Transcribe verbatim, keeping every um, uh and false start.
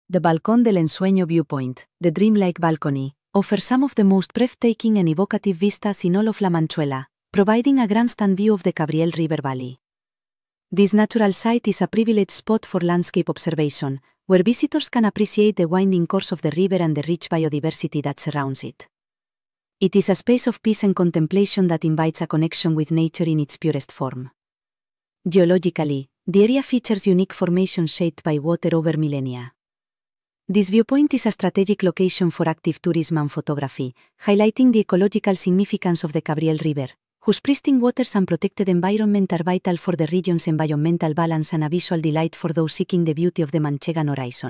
The Balcón del Ensueño Viewpoint, the Dreamlike Balcony, offers some of the most breathtaking and evocative vistas in all of La Manchuela, providing a grandstand view of the Cabriel River Valley. This natural site is a privileged spot for landscape observation, where visitors can appreciate the winding course of the river and the rich biodiversity that surrounds it. It is a space of peace and contemplation that invites a connection with nature in its purest form. Geologically, the area features unique formations shaped by water over millennia. This viewpoint is a strategic location for active tourism and photography, highlighting the ecological significance of the Cabriel River, whose pristine waters and protected environment are vital for the region's environmental balance and a visual delight for those seeking the beauty of the Manchegan horizon.